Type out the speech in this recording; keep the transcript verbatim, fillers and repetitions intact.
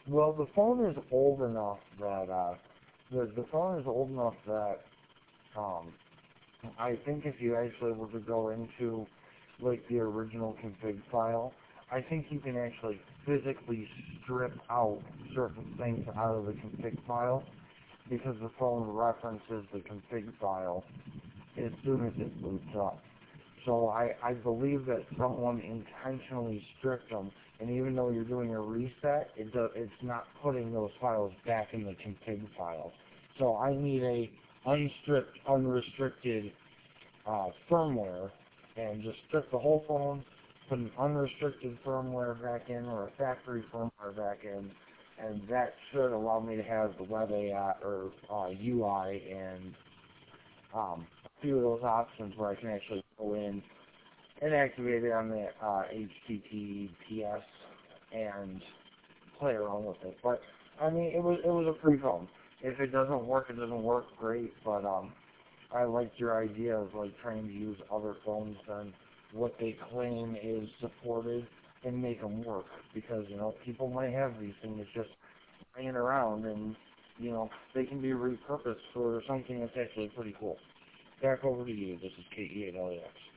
Well, the phone is old enough that uh, the the phone is old enough that um, I think if you actually were to go into like the original config file, I think you can actually physically strip out certain things out of the config file because the phone references the config file as soon as it boots up. So I, I believe that someone intentionally stripped them, and even though you're doing a reset, it do, it's not putting those files back in the config file. So I need a unstripped, unrestricted uh, firmware, and just strip the whole phone, put an unrestricted firmware back in, or a factory firmware back in, and that should allow me to have the web A I, or uh, U I, and um, a few of those options where I can actually go in and activate it on the uh, H T T P S and play around with it. But I mean, it was it was a free phone. If it doesn't work, it doesn't work. Great, but um, I liked your idea of like trying to use other phones than what they claim is supported and make them work, because you know people might have these things just laying around, and you know they can be repurposed for something that's actually pretty cool. Back over to you. This is K E eight L A X.